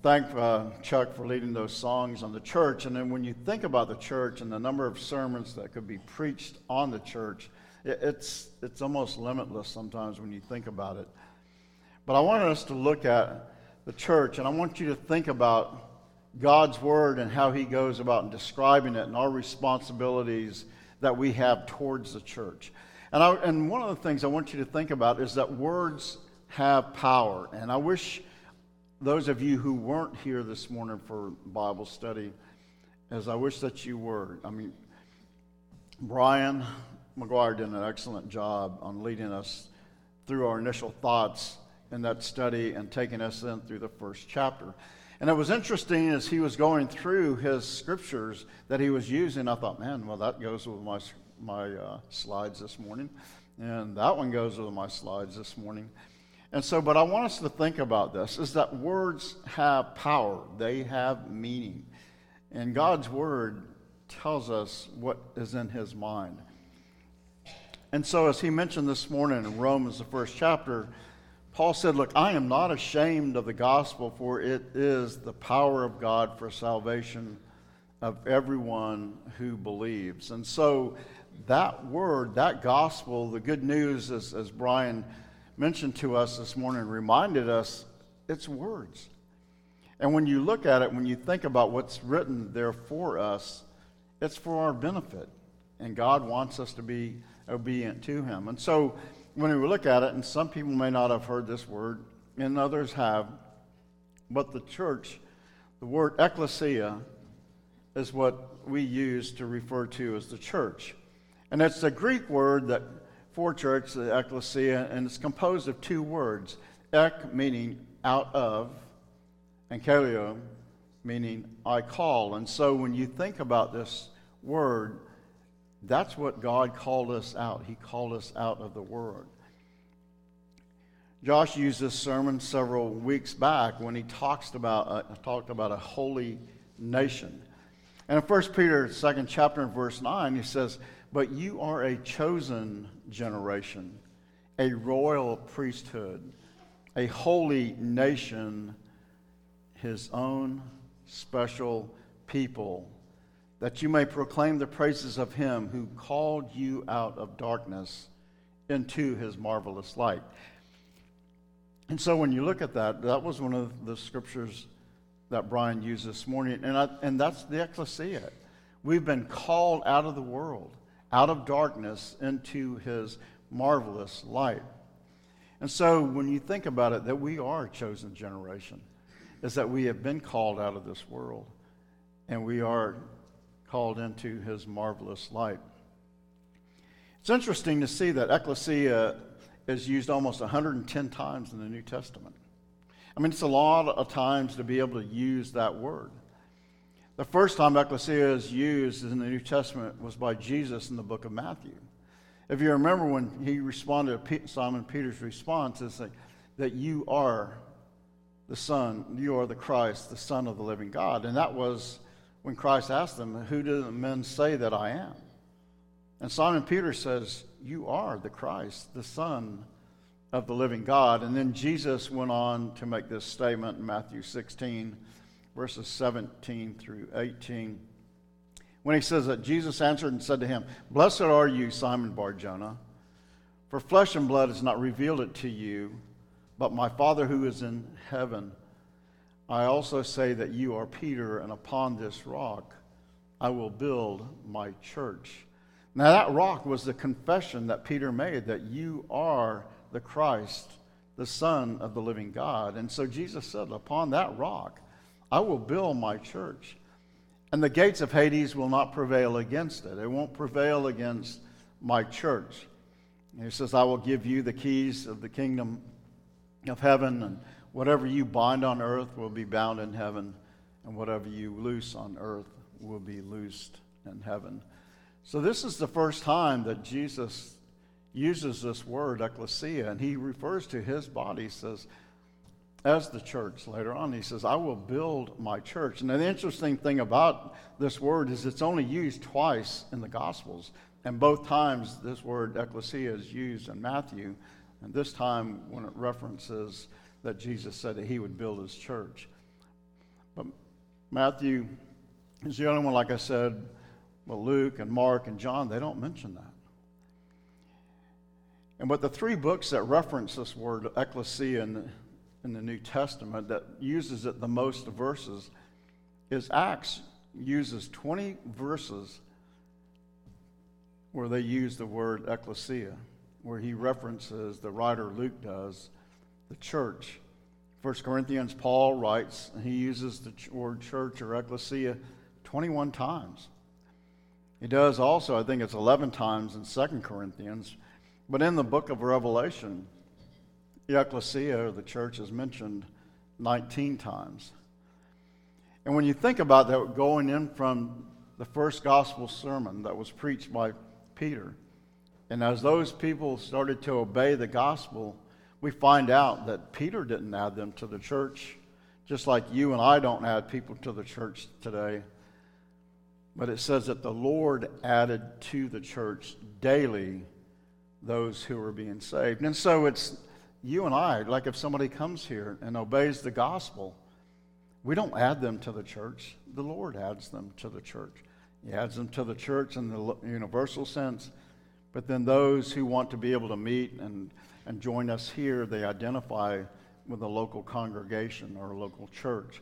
thank Chuck for leading those songs on the church. And then when you think about the church and the number of sermons that could be preached on the church, it's almost limitless sometimes when you think about it. But I wanted us to look at the church, and I want you to think about God's Word and how He goes about describing it and our responsibilities that we have towards the church. And one of the things I want you to think about is that words have power. And I wish those of you who weren't here this morning for Bible study, as I wish that you were. I mean, Brian McGuire did an excellent job on leading us through our initial thoughts in that study and taking us in through the first chapter. And it was interesting as he was going through his scriptures that he was using. I thought, man, well, that goes with my slides this morning, and that one goes with my slides this morning. And so, but I want us to think about this, is that words have power. They have meaning. And God's Word tells us what is in His mind. And so as he mentioned this morning in Romans, the first chapter, Paul said, look, I am not ashamed of the gospel, for it is the power of God for salvation of everyone who believes. And so that word, that gospel, the good news, as Brian mentioned to us this morning, reminded us, it's words. And when you look at it, when you think about what's written there for us, it's for our benefit. And God wants us to be obedient to Him. And so when we look at it, and some people may not have heard this word, and others have, but the church, the word ecclesia, is what we use to refer to as the church. And it's the Greek word that for church, the ecclesia, and it's composed of two words, ek meaning out of, and kaleo meaning I call. And so when you think about this word, that's what God called us out. He called us out of the world. Josh used this sermon several weeks back when he talked about a holy nation. And in 1 Peter 2nd chapter and verse 9, he says, but you are a chosen generation, a royal priesthood, a holy nation, His own special people, that you may proclaim the praises of Him who called you out of darkness into His marvelous light. And so when you look at that, that was one of the scriptures that Brian used this morning, and that's the ecclesia. We've been called out of the world, out of darkness into His marvelous light. And so when you think about it, that we are a chosen generation, is that we have been called out of this world, and we are called into His marvelous light. It's interesting to see that ecclesia is used almost 110 times in the New Testament. I mean, it's a lot of times to be able to use that word. The first time ecclesia is used in the New Testament was by Jesus in the book of Matthew. If you remember when He responded to Simon Peter's response, it's like, that you are the Son, you are the Christ, the Son of the living God. And that was when Christ asked them, who do men say that I am? And Simon Peter says, you are the Christ, the Son of the living God. And then Jesus went on to make this statement in Matthew 16, verses 17 through 18, when He says that Jesus answered and said to him, blessed are you, Simon Bar-Jonah, for flesh and blood has not revealed it to you, but my Father who is in heaven. I also say that you are Peter, and upon this rock I will build my church. Now that rock was the confession that Peter made, that you are the Christ, the Son of the living God. And so Jesus said, upon that rock I will build my church, and the gates of Hades will not prevail against it. It won't prevail against my church. And He says, I will give you the keys of the kingdom of heaven, and whatever you bind on earth will be bound in heaven, and whatever you loose on earth will be loosed in heaven. So this is the first time that Jesus uses this word, ecclesia, and He refers to His body, He says, as the church. Later on, He says, I will build my church. And the interesting thing about this word is it's only used twice in the Gospels, and both times this word ecclesia is used in Matthew, and this time when it references that Jesus said that He would build His church. Matthew is the only one, like I said, well, Luke and Mark and John, they don't mention that. And but the three books that reference this word ecclesia in the New Testament that uses it the most verses is Acts. Uses 20 verses where they use the word ecclesia, where he references, the writer Luke does, the church. 1 Corinthians, Paul writes, and he uses the word church or ecclesia 21 times. He does also, I think it's 11 times in 2 Corinthians, but in the book of Revelation, the ecclesia, or the church, is mentioned 19 times. And when you think about that, going in from the first gospel sermon that was preached by Peter, and as those people started to obey the gospel, we find out that Peter didn't add them to the church, just like you and I don't add people to the church today. But it says that the Lord added to the church daily those who were being saved. And so it's you and I, like if somebody comes here and obeys the gospel, we don't add them to the church. The Lord adds them to the church. He adds them to the church in the universal sense. But then those who want to be able to meet and join us here, they identify with a local congregation or a local church.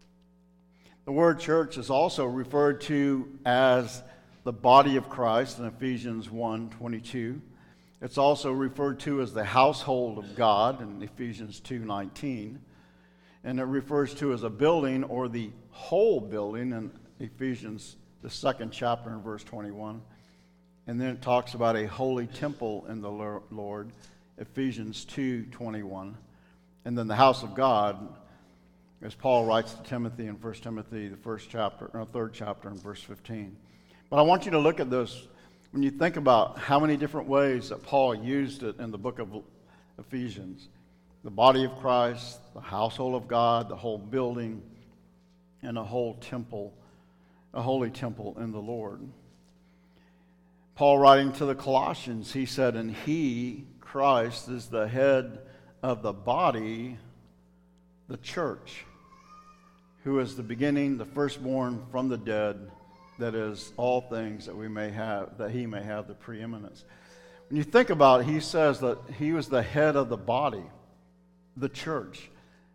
The word church is also referred to as the body of Christ in Ephesians 1:22. It's also referred to as the household of God in Ephesians 2:19. And it refers to as a building or the whole building in Ephesians, the 2nd chapter in verse 21. And then it talks about a holy temple in the Lord, Ephesians 2:21. And then the house of God, as Paul writes to Timothy in 1 Timothy, the 3rd chapter in verse 15. But I want you to look at this. When you think about how many different ways that Paul used it in the book of Ephesians, the body of Christ, the household of God, the whole building, and a whole temple, a holy temple in the Lord. Paul writing to the Colossians, he said, and he, Christ, is the head of the body, the church, who is the beginning, the firstborn from the dead, that is all things that we may have, that he may have the preeminence. When you think about it, he says that he was the head of the body, the church.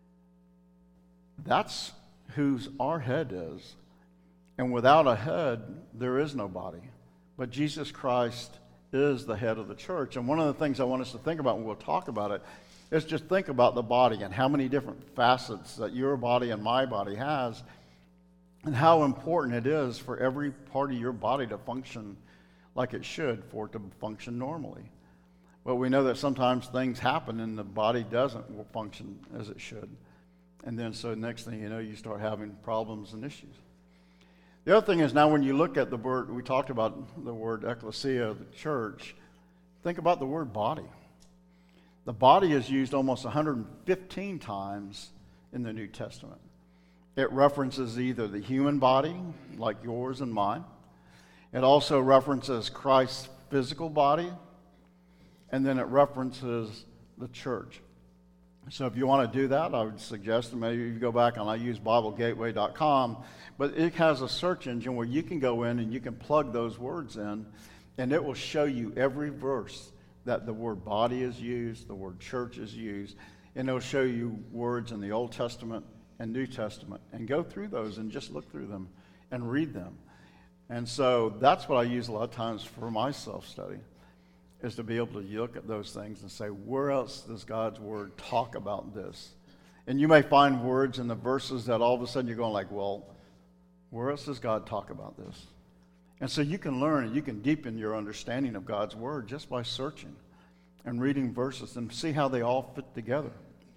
That's whose our head is. And without a head, there is no body. But Jesus Christ is the head of the church. And one of the things I want us to think about when we'll talk about it is just think about the body and how many different facets that your body and my body has, and how important it is for every part of your body to function like it should, for it to function normally. But we know that sometimes things happen and the body doesn't function as it should. And then so next thing you know, you start having problems and issues. The other thing is, now when you look at the word, we talked about the word ecclesia, the church, think about the word body. The body is used almost 115 times in the New Testament. It references either the human body, like yours and mine. It also references Christ's physical body. And then it references the church. So if you want to do that, I would suggest that maybe you go back and I use BibleGateway.com, but it has a search engine where you can go in and you can plug those words in, and it will show you every verse that the word body is used, the word church is used, and it'll show you words in the Old Testament and New Testament, and go through those and just look through them and read them. And so that's what I use a lot of times for my self-study, is to be able to look at those things and say, where else does God's word talk about this? And you may find words in the verses that all of a sudden you're going like, well, where else does God talk about this? And so you can learn and you can deepen your understanding of God's word just by searching and reading verses and see how they all fit together.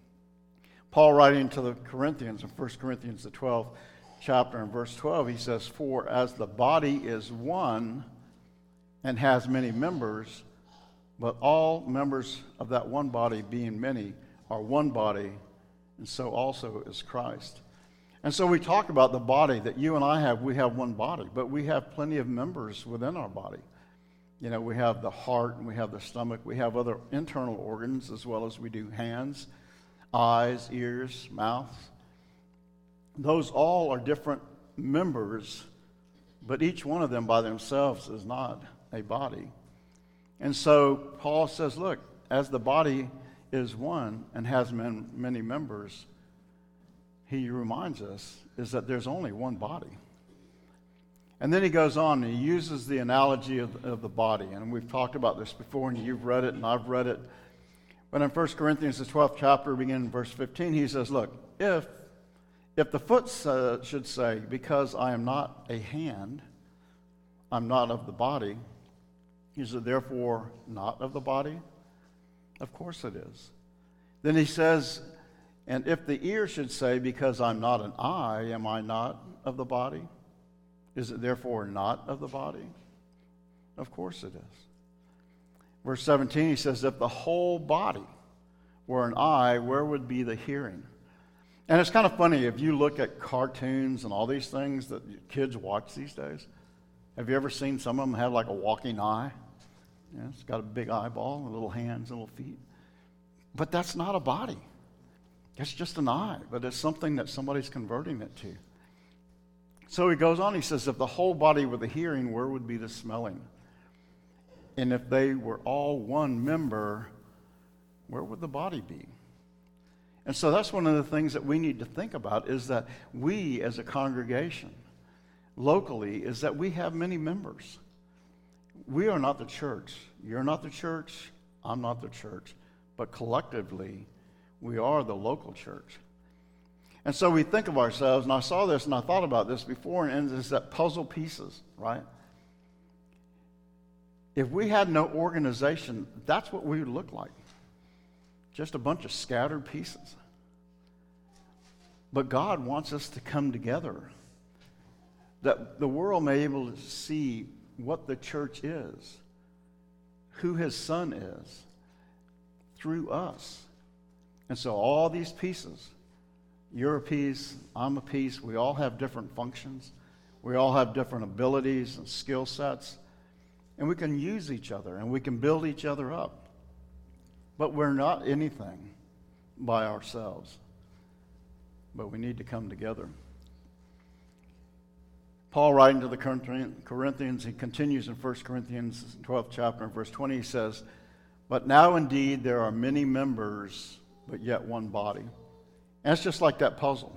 Paul writing to the Corinthians in 1 Corinthians the 12th chapter and verse 12, he says, for as the body is one and has many members, but all members of that one body, being many, are one body, and so also is Christ. And so we talk about the body that you and I have. We have one body, but we have plenty of members within our body. You know, we have the heart, and we have the stomach. We have other internal organs as well as we do hands, eyes, ears, mouth. Those all are different members, but each one of them by themselves is not a body. And so Paul says, look, as the body is one and has many members, he reminds us is that there's only one body. And then he goes on and he uses the analogy of the body. And we've talked about this before, and you've read it and I've read it. But in 1 Corinthians, the 12th chapter, beginning in verse 15, he says, look, if the foot should say, because I am not a hand, I'm not of the body, is it therefore not of the body? Of course it is. Then he says, and if the ear should say, because I'm not an eye, am I not of the body? Is it therefore not of the body? Of course it is. Verse 17, he says, if the whole body were an eye, where would be the hearing? And it's kind of funny, if you look at cartoons and all these things that kids watch these days, have you ever seen some of them have like a walking eye? Yeah, it's got a big eyeball, and little hands and little feet. But that's not a body. It's just an eye, but it's something that somebody's converting it to. So he goes on, he says, if the whole body were the hearing, where would be the smelling? And if they were all one member, where would the body be? And so that's one of the things that we need to think about, is that we as a congregation, locally, is that we have many members. We are not the church. You're not the church. I'm not the church. But collectively, we are the local church. And so we think of ourselves, and I saw this and I thought about this before, and it's that puzzle pieces, right? If we had no organization, that's what we would look like. Just a bunch of scattered pieces. But God wants us to come together, that the world may be able to see what the church is, who his son is, through us. And so all these pieces, you're a piece, I'm a piece, we all have different functions, we all have different abilities and skill sets, and we can use each other and we can build each other up. But we're not anything by ourselves, but we need to come together. Paul, writing to the Corinthians, he continues in 1 Corinthians 12th chapter and verse 20, he says, but now indeed there are many members, but yet one body. And it's just like that puzzle.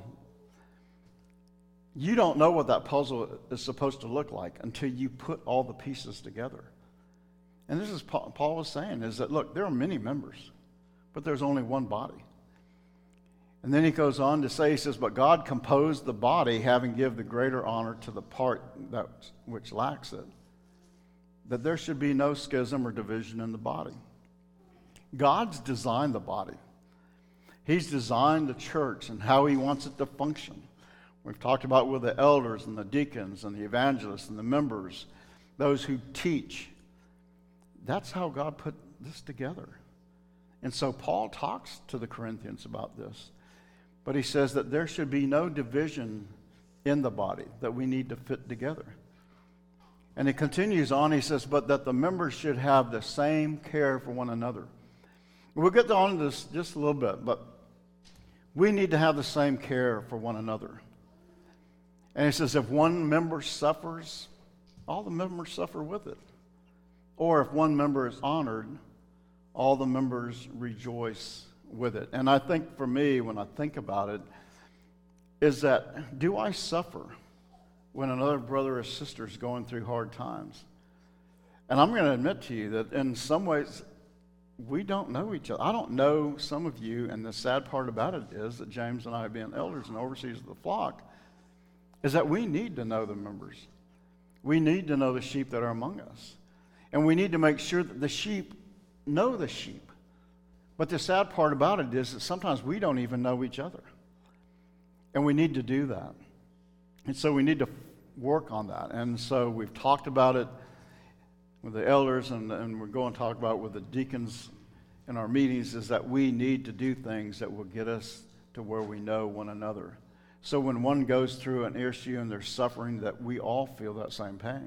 You don't know what that puzzle is supposed to look like until you put all the pieces together. And this is Paul was saying, is that, look, there are many members, but there's only one body. And then he goes on to say, he says, but God composed the body, having given the greater honor to the part which lacks it, that there should be no schism or division in the body. God's designed the body. He's designed the church and how he wants it to function. We've talked about with the elders and the deacons and the evangelists and the members, those who teach. That's how God put this together. And so Paul talks to the Corinthians about this. But he says that there should be no division in the body, that we need to fit together. And he continues on, he says, but that the members should have the same care for one another. We'll get on to this just a little bit, but we need to have the same care for one another. And he says, if one member suffers, all the members suffer with it. Or if one member is honored, all the members rejoice with it. And I think for me, when I think about it, is that, do I suffer when another brother or sister is going through hard times? And I'm going to admit to you that in some ways, we don't know each other. I don't know some of you, and the sad part about it is that James and I, being elders and overseers of the flock, is that we need to know the members. We need to know the sheep that are among us. And we need to make sure that the sheep know the sheep. But the sad part about it is that sometimes we don't even know each other. And we need to do that. And so we need to work on that. And so we've talked about it with the elders, and we're going to talk about it with the deacons in our meetings, is that we need to do things that will get us to where we know one another. So when one goes through an issue and they're suffering, that we all feel that same pain.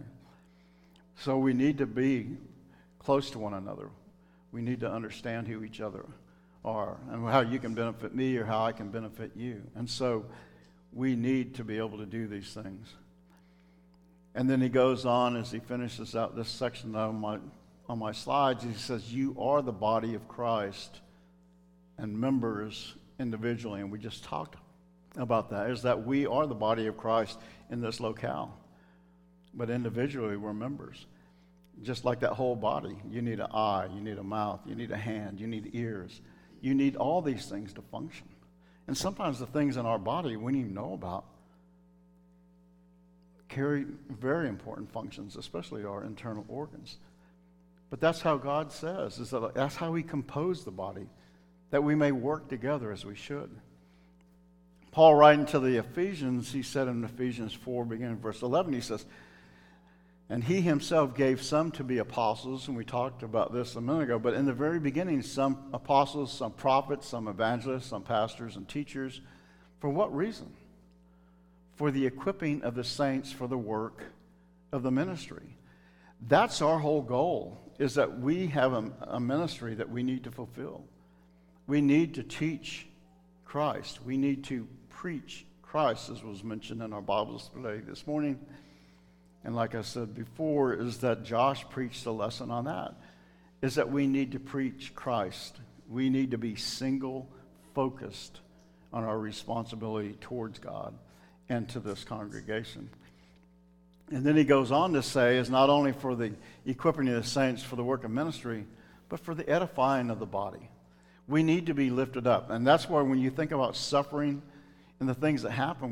So we need to be close to one another. We need to understand who each other are and how you can benefit me or how I can benefit you. And so we need to be able to do these things. And then he goes on as he finishes out this section on my slides. He says, you are the body of Christ and members individually. And we just talked about that, is that we are the body of Christ in this locale. But individually, we're members. Just like that whole body. You need an eye, you need a mouth, you need a hand, you need ears. You need all these things to function. And sometimes the things in our body we don't even know about carry very important functions, especially our internal organs. But that's how God says, is that that's how he composed the body, that we may work together as we should. Paul, writing to the Ephesians, he said in Ephesians 4, beginning verse 11, he says, and he himself gave some to be apostles, and we talked about this a minute ago, but in the very beginning, some apostles, some prophets, some evangelists, some pastors and teachers. For what reason? For the equipping of the saints for the work of the ministry. That's our whole goal, is that we have a ministry that we need to fulfill. We need to teach Christ. We need to preach Christ, as was mentioned in our Bibles today this morning. And like I said before, is that Josh preached a lesson on that, is that we need to preach Christ. We need to be single-focused on our responsibility towards God and to this congregation. And then he goes on to say, is not only for the equipping of the saints for the work of ministry, but for the edifying of the body. We need to be lifted up. And that's why when you think about suffering and the things that happen,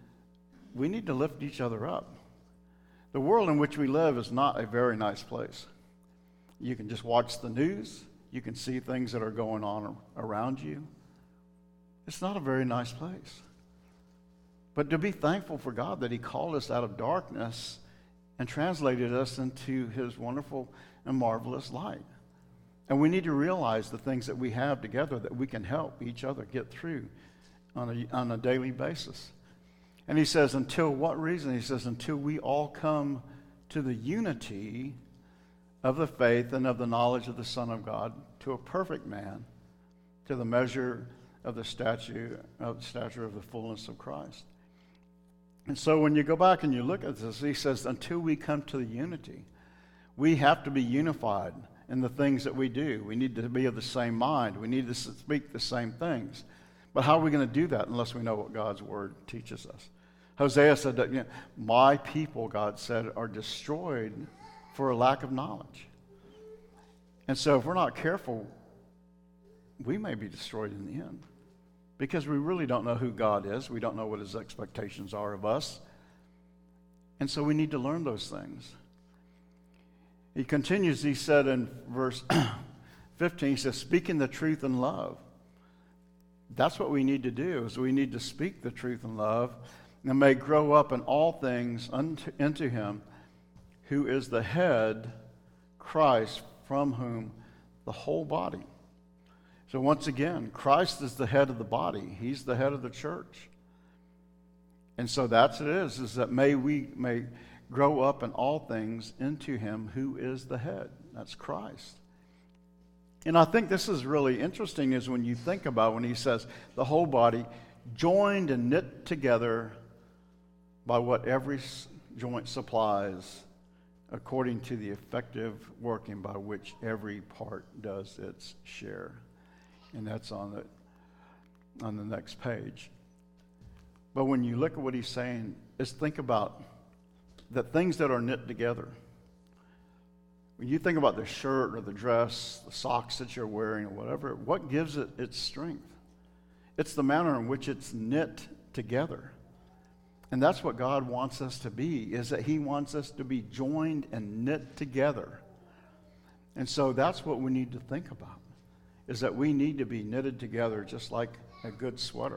we need to lift each other up. The world in which we live is not a very nice place. You can just watch the news. You can see things that are going on around you. It's not a very nice place. But to be thankful for God that he called us out of darkness and translated us into his wonderful and marvelous light. And we need to realize the things that we have together that we can help each other get through on a daily basis. And he says, until what reason? He says, until we all come to the unity of the faith and of the knowledge of the Son of God, to a perfect man, to the measure of the stature of the fullness of Christ. And so when you go back and you look at this, he says, until we come to the unity, we have to be unified in the things that we do. We need to be of the same mind. We need to speak the same things. But how are we going to do that unless we know what God's word teaches us? Hosea said that, my people, God said, are destroyed for a lack of knowledge. And so if we're not careful, we may be destroyed in the end. Because we really don't know who God is. We don't know what his expectations are of us. And so we need to learn those things. He continues, he said in verse 15, he says, speaking the truth in love. That's what we need to do, is we need to speak the truth in love, and may grow up in all things into him who is the head, Christ, from whom the whole body. So once again, Christ is the head of the body. He's the head of the church. And so that's it is that we may grow up in all things into him who is the head. That's Christ. And I think this is really interesting is when you think about when he says the whole body joined and knit together by what every joint supplies according to the effective working by which every part does its share. And that's on the next page. But when you look at what he's saying, is think about the things that are knit together. When you think about the shirt or the dress, the socks that you're wearing or whatever, what gives it its strength? It's the manner in which it's knit together. And that's what God wants us to be, is that he wants us to be joined and knit together. And so that's what we need to think about, is that we need to be knitted together just like a good sweater.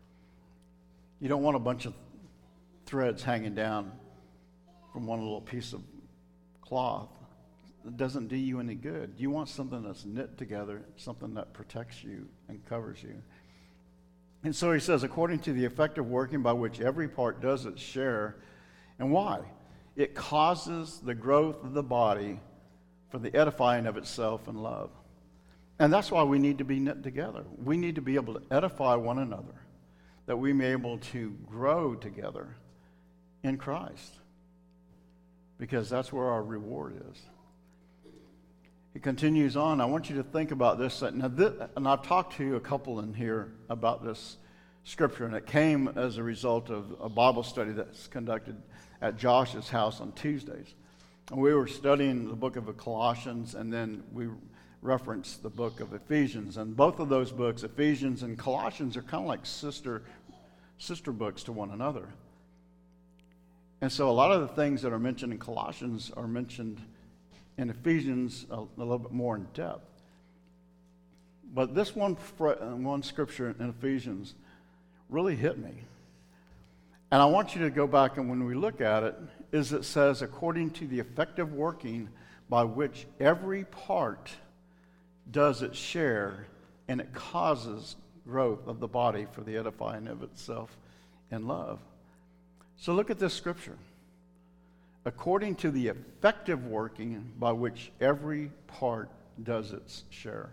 You don't want a bunch of threads hanging down from one little piece of cloth. It doesn't do you any good. You want something that's knit together, something that protects you and covers you. And so he says, according to the effective working by which every part does its share. And why? It causes the growth of the body for the edifying of itself in love. And that's why we need to be knit together. We need to be able to edify one another. that we may be able to grow together in Christ, because that's where our reward is. He continues on. I want you to think about this. And I've talked to a couple in here about this scripture, and it came as a result of a Bible study that's conducted at Josh's house on Tuesdays. And we were studying the book of Colossians, and then we referenced the book of Ephesians. And both of those books, Ephesians and Colossians, are kind of like sister books to one another. And so a lot of the things that are mentioned in Colossians are mentioned in Ephesians a little bit more in depth. But this one scripture in Ephesians really hit me. And I want you to go back, and when we look at it, it says, according to the effective working by which every part does its share, and it causes growth of the body for the edifying of itself in love. So look at this scripture. According to the effective working by which every part does its share.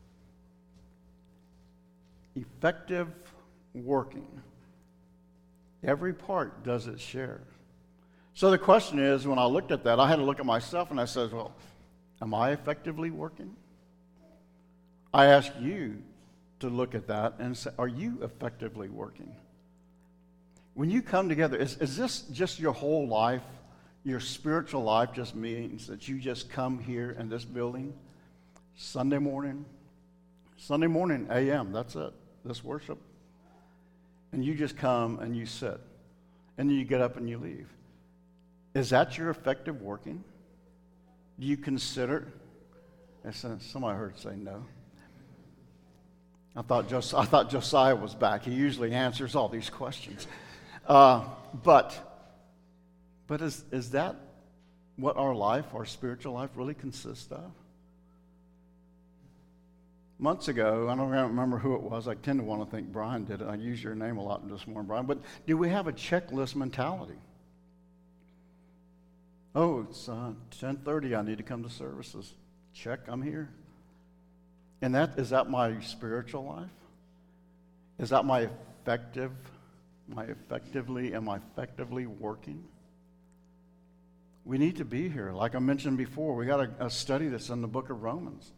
Effective working. Every part does its share. So the question is, when I looked at that, I had to look at myself, and I said, well, am I effectively working? I ask you to look at that and say, are you effectively working? When you come together, is this just your whole life? Your spiritual life just means that you just come here in this building Sunday morning a.m., that's it, this worship. And you just come and you sit, and then you get up and you leave. Is that your effective working? Do you consider? Somebody heard say no. I thought Josiah was back. He usually answers all these questions. But is that what our life, our spiritual life, really consists of? Months ago, I don't remember who it was. I tend to want to think Brian did it. I use your name a lot this morning, Brian. But do we have a checklist mentality? Oh, it's 10:30. I need to come to services. Check, I'm here. And is that my spiritual life? Is that am I effectively working? We need to be here. Like I mentioned before, we got a study that's in the book of Romans.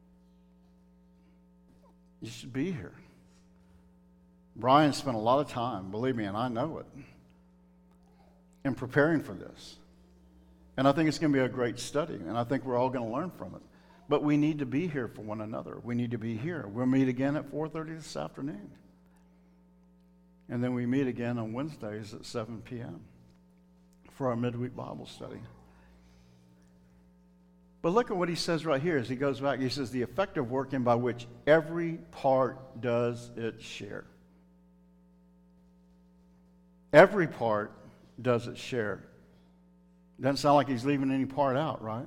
You should be here. Brian spent a lot of time, believe me, and I know it, in preparing for this. And I think it's going to be a great study, and I think we're all going to learn from it. But we need to be here for one another. We need to be here. We'll meet again at 4:30 this afternoon. And then we meet again on Wednesdays at 7 p.m. for our midweek Bible study. But look at what he says right here as he goes back. He says, the effective working by which every part does its share. Every part does its share. Doesn't sound like he's leaving any part out, right?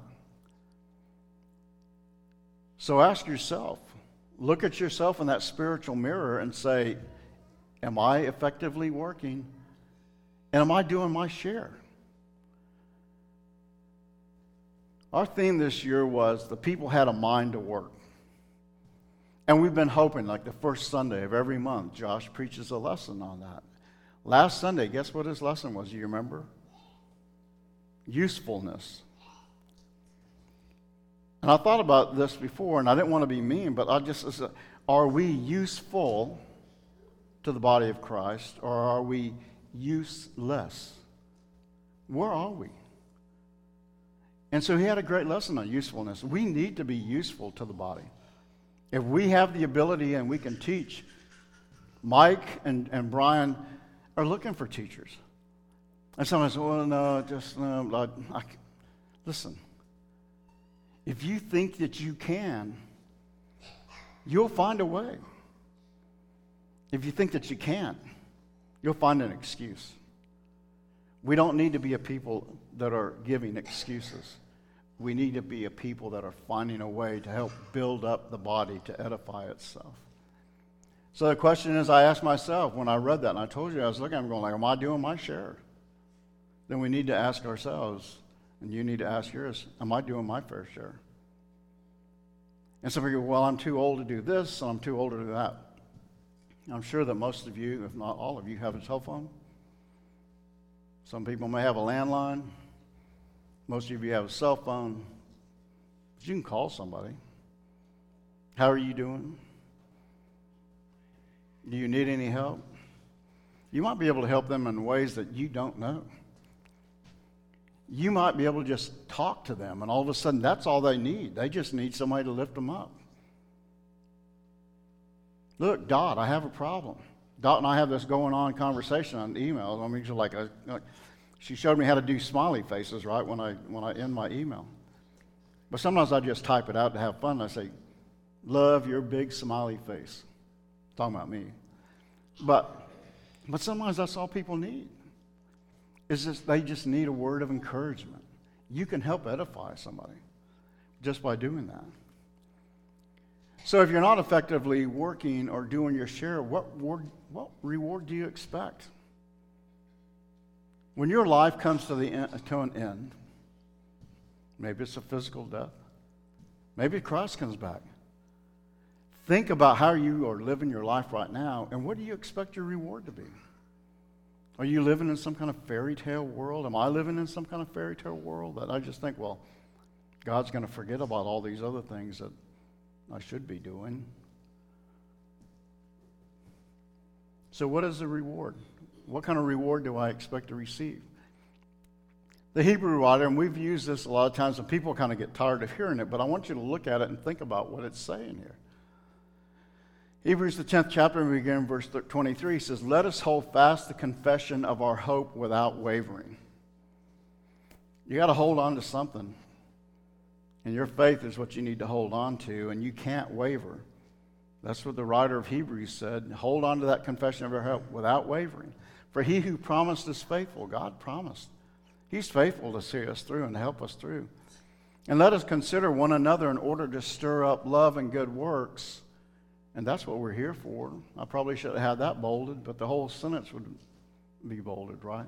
So ask yourself, look at yourself in that spiritual mirror and say, am I effectively working? And am I doing my share? Our theme this year was the people had a mind to work. And we've been hoping, like the first Sunday of every month, Josh preaches a lesson on that. Last Sunday, guess what his lesson was? Do you remember? Usefulness. And I thought about this before, and I didn't want to be mean, but are we useful to the body of Christ, or are we useless? Where are we? And so he had a great lesson on usefulness. We need to be useful to the body. If we have the ability and we can teach, Mike and Brian are looking for teachers. And someone says, well, no, listen. If you think that you can, you'll find a way. If you think that you can't, you'll find an excuse. We don't need to be a people that are giving excuses. We need to be a people that are finding a way to help build up the body to edify itself. So the question is, I asked myself when I read that, and I told you I was looking, I'm going like, am I doing my share? Then we need to ask ourselves, and you need to ask yours, am I doing my fair share? And some of you go, well, I'm too old to do this, and I'm too old to do that. I'm sure that most of you, if not all of you, have a cell phone. Some people may have a landline. Most of you have a cell phone. But you can call somebody. How are you doing? Do you need any help? You might be able to help them in ways that you don't know. You might be able to just talk to them, and all of a sudden, that's all they need. They just need somebody to lift them up. Look, Dot, I have a problem. Dot and I have this going on conversation on emails. I mean, she showed me how to do smiley faces, right, when I end my email. But sometimes I just type it out to have fun. I say, love your big smiley face. Talking about me. But sometimes that's all people need. They just need a word of encouragement. You can help edify somebody just by doing that. So if you're not effectively working or doing your share, what reward do you expect? When your life comes to an end, maybe it's a physical death, maybe Christ comes back. Think about how you are living your life right now, and what do you expect your reward to be? Are you living in some kind of fairy tale world? Am I living in some kind of fairy tale world that I just think, well, God's going to forget about all these other things that I should be doing? So what is the reward? What kind of reward do I expect to receive? The Hebrew writer, and we've used this a lot of times, and people kind of get tired of hearing it, but I want you to look at it and think about what it's saying here. Hebrews, the 10th chapter, we begin in verse 23, says, let us hold fast the confession of our hope without wavering. You got to hold on to something. And your faith is what you need to hold on to, and you can't waver. That's what the writer of Hebrews said. Hold on to that confession of our hope without wavering. For he who promised is faithful. God promised. He's faithful to see us through and to help us through. And let us consider one another in order to stir up love and good works. And that's what we're here for. I probably should have had that bolded, but the whole sentence would be bolded, right?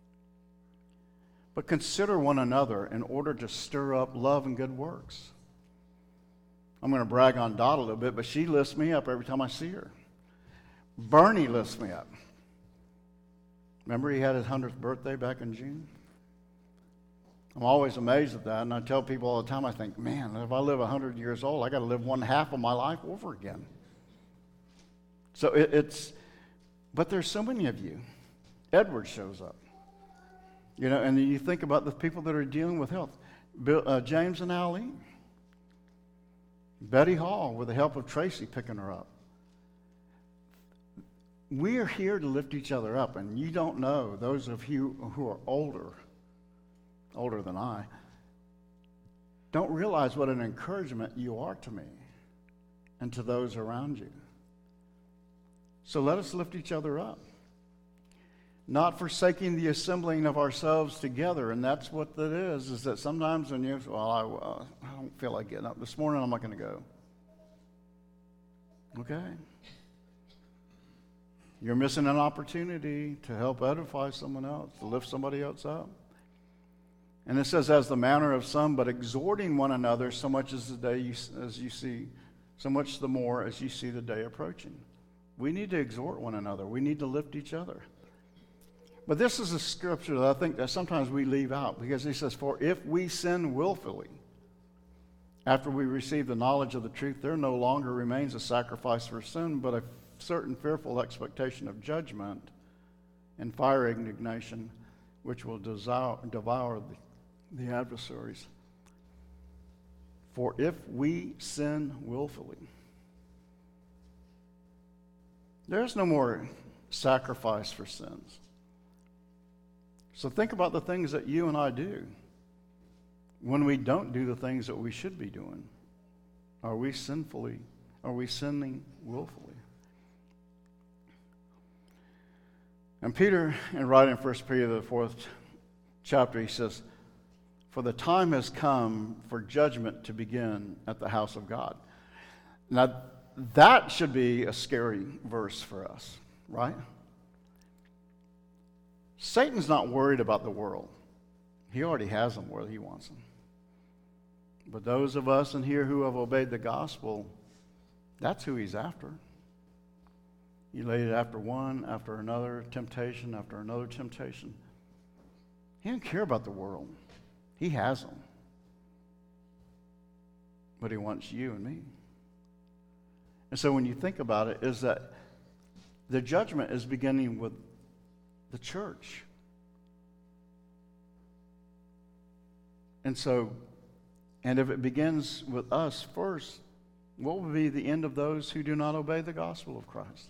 But consider one another in order to stir up love and good works. I'm going to brag on Dot a little bit, but she lifts me up every time I see her. Bernie lifts me up. Remember he had his 100th birthday back in June? I'm always amazed at that, and I tell people all the time, I think, man, if I live 100 years old, I got to live one half of my life over again. So but there's so many of you. Edward shows up. You know, and you think about the people that are dealing with health. James and Aline. Betty Hall, with the help of Tracy picking her up. We are here to lift each other up, and you don't know, those of you who are older than I, don't realize what an encouragement you are to me and to those around you. So let us lift each other up. Not forsaking the assembling of ourselves together. And that's what that is that sometimes when you, well, I don't feel like getting up. This morning I'm not going to go. Okay? You're missing an opportunity to help edify someone else, to lift somebody else up. And it says, as the manner of some, but exhorting one another so much as the day as you see, so much the more as you see the day approaching. We need to exhort one another. We need to lift each other. But this is a scripture that I think that sometimes we leave out, because he says, for if we sin willfully, after we receive the knowledge of the truth, there no longer remains a sacrifice for sin, but a certain fearful expectation of judgment and fire indignation, which will devour the adversaries. For if we sin willfully, there's no more sacrifice for sins. So think about the things that you and I do. When we don't do the things that we should be doing, are we sinning willfully? And Peter, in writing 1 Peter, the 4th chapter, he says, for the time has come for judgment to begin at the house of God. Now, that should be a scary verse for us, right? Satan's not worried about the world. He already has them where he wants them. But those of us in here who have obeyed the gospel, that's who he's after. You laid it after one, after another temptation, after another temptation. He didn't care about the world. He has them. But he wants you and me. And so when you think about it, is that the judgment is beginning with the church. And so, and if it begins with us first, what will be the end of those who do not obey the gospel of Christ?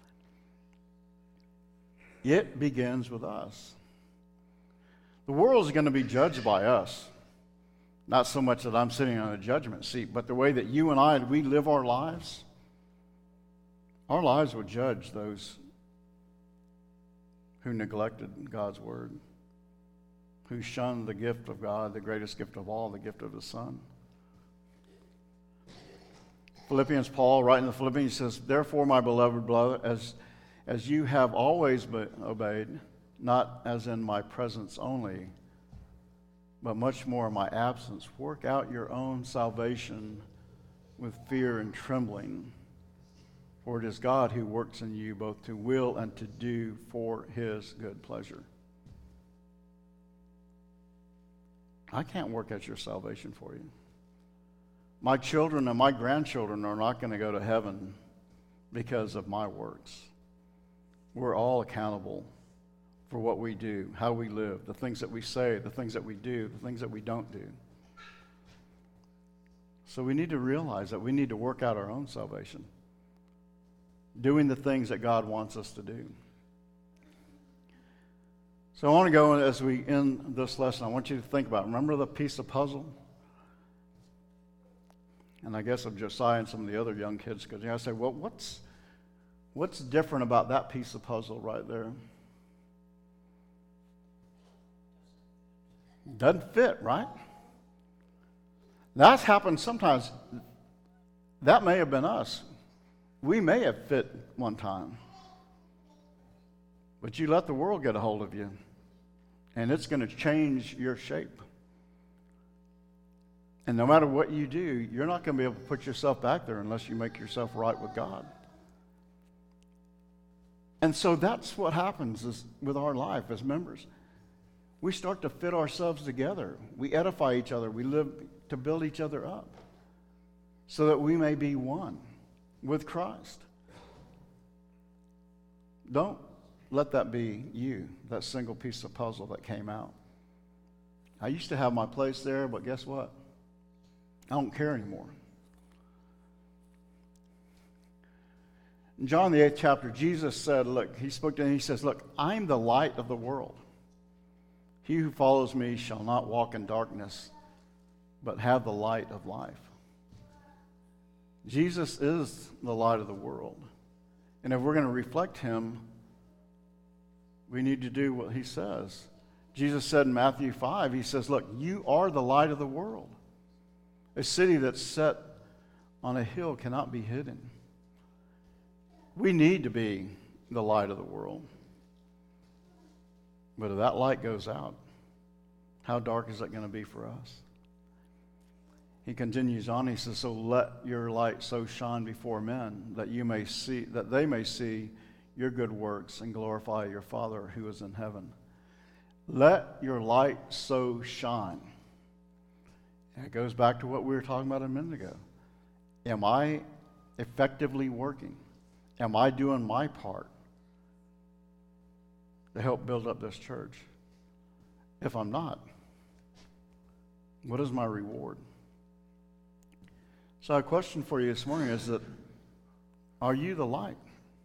It begins with us. The world is going to be judged by us. Not so much that I'm sitting on a judgment seat, but the way that you and I, we live our lives will judge those who neglected God's word, who shunned the gift of God, the greatest gift of all, the gift of the Son. Philippians, Paul, writing to the Philippians, says, "Therefore, my beloved brother, as you have always obeyed, not as in my presence only, but much more in my absence, work out your own salvation with fear and trembling. For it is God who works in you both to will and to do for his good pleasure." I can't work out your salvation for you. My children and my grandchildren are not going to go to heaven because of my works. We're all accountable for what we do, how we live, the things that we say, the things that we do, the things that we don't do. So we need to realize that we need to work out our own salvation, doing the things that God wants us to do. So I want to go, as we end this lesson, I want you to think about, remember the piece of puzzle? And I guess of Josiah and some of the other young kids, because I say, well, what's different about that piece of puzzle right there? Doesn't fit, right? That's happened sometimes. That may have been us. We may have fit one time. But you let the world get a hold of you, and it's going to change your shape. And no matter what you do, you're not going to be able to put yourself back there unless you make yourself right with God. And so that's what happens with our life as members. We start to fit ourselves together. We edify each other. We live to build each other up so that we may be one with Christ. Don't let that be you, that single piece of puzzle that came out. I used to have my place there, but guess what? I don't care anymore. In John the 8th chapter, Jesus said, look, he spoke to him, he says, look, I'm the light of the world. He who follows me shall not walk in darkness, but have the light of life. Jesus is the light of the world. And if we're going to reflect him, we need to do what he says. Jesus said in Matthew 5, he says, look, you are the light of the world. A city that's set on a hill cannot be hidden. We need to be the light of the world. But if that light goes out, how dark is it going to be for us? He continues on, he says, so let your light so shine before men that they may see your good works and glorify your Father who is in heaven. Let your light so shine. And it goes back to what we were talking about a minute ago. Am I effectively working? Am I doing my part to help build up this church? If I'm not, what is my reward? So a question for you this morning is that, are you the light?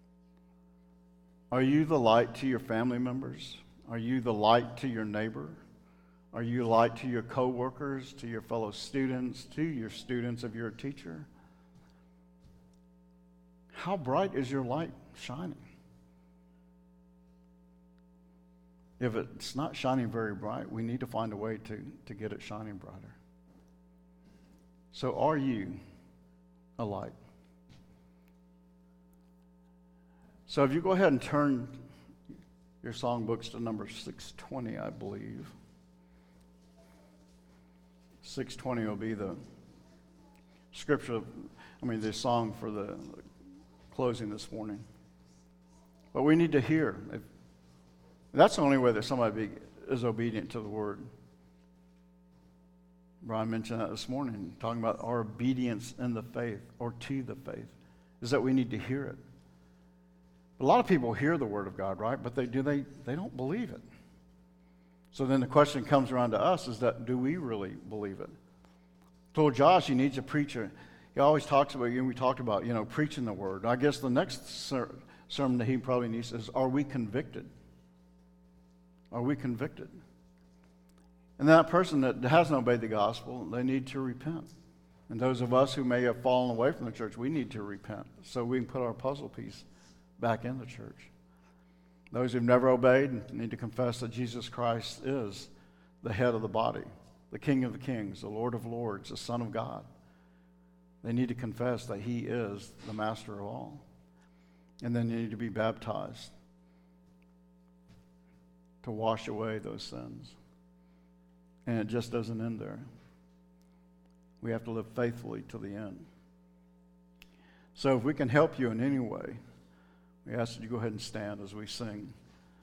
Are you the light to your family members? Are you the light to your neighbor? Are you light to your coworkers, to your fellow students, to your students if you're a teacher? How bright is your light shining? If it's not shining very bright, we need to find a way to get it shining brighter. So are you a light? So if you go ahead and turn your songbooks to number 620, I believe. 620 will be the scripture, the song for the closing this morning. But we need to hear. That's the only way that somebody is obedient to the word. Brian mentioned that this morning, talking about our obedience in the faith or to the faith, is that we need to hear it. A lot of people hear the word of God, right? But they don't believe it. So then the question comes around to us is that, do we really believe it? I told Josh he needs a preacher. He always talks about, we talked about, preaching the word. I guess the next sermon that he probably needs is, are we convicted? Are we convicted? And that person that hasn't obeyed the gospel, they need to repent. And those of us who may have fallen away from the church, we need to repent so we can put our puzzle piece back in the church. Those who've never obeyed need to confess that Jesus Christ is the head of the body, the King of the kings, the Lord of lords, the Son of God. They need to confess that he is the master of all. And then they need to be baptized to wash away those sins. And it just doesn't end there. We have to live faithfully to the end. So if we can help you in any way, we ask that you go ahead and stand as we sing.